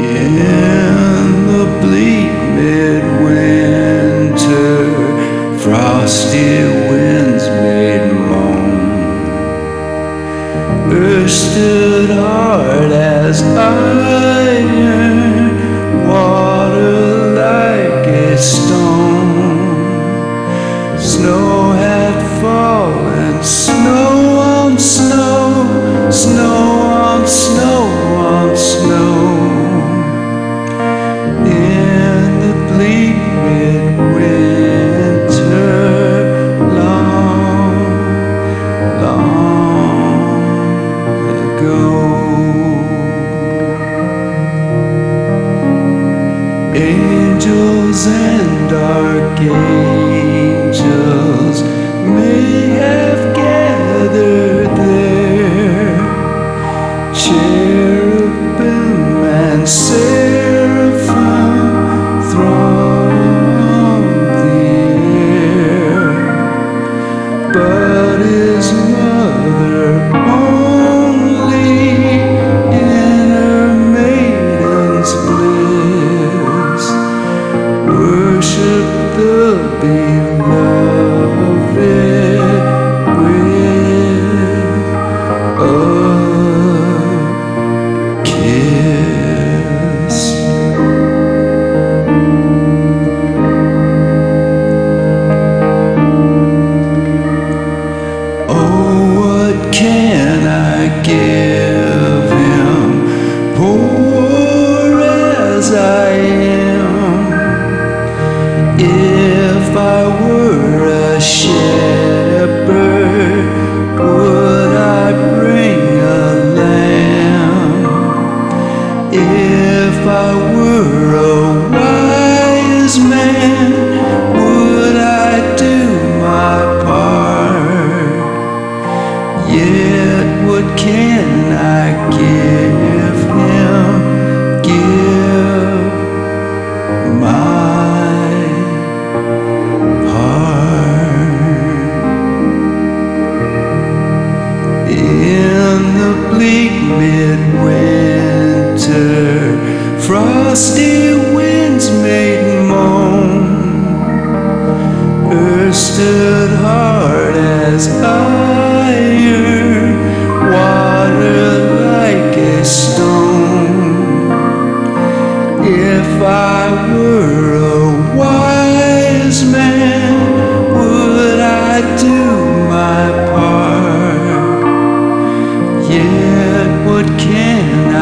In the bleak midwinter, frosty winds made moan. Earth stood hard as iron, water like a stone. Snow had fallen, snow on snow, snow on snow on snow. In the bleak midwinter, long, long ago. Angels and archangels may have gathered there, cherubim and seraphim thronged the air, but his mother only in her maiden's bliss worship the beloved with a kiss. Oh, what can I give him, poor as I am? If I were a shepherd, would I bring a lamb? If I were a wise man, would I do my part? Yet what can I give him? Give my heart. In the bleak midwinter, frosty winds made moan. Earth stood hard as iron, water like a stone. If I were a wise man, would I do my part? Yet what can I